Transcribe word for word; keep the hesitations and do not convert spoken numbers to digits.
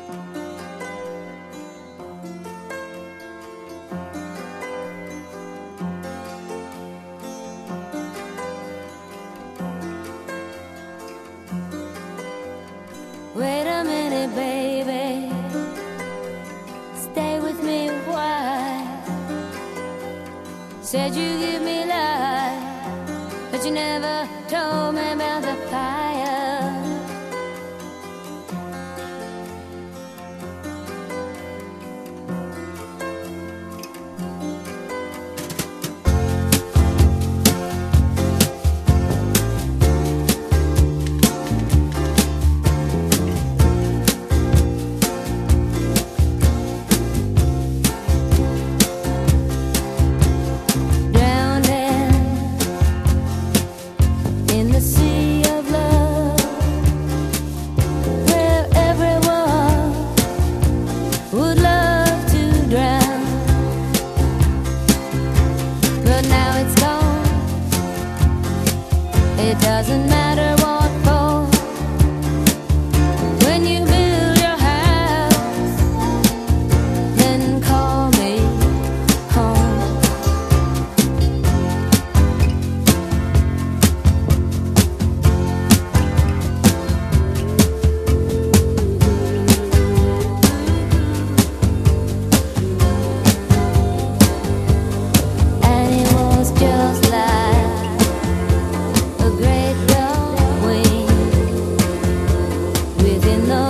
Wait a minute, baby, stay with me a while. Said you give me life, but you never told me about the fire. It doesn't matter what for. When you build your house, then call me home. And it was just like a great dog wing within the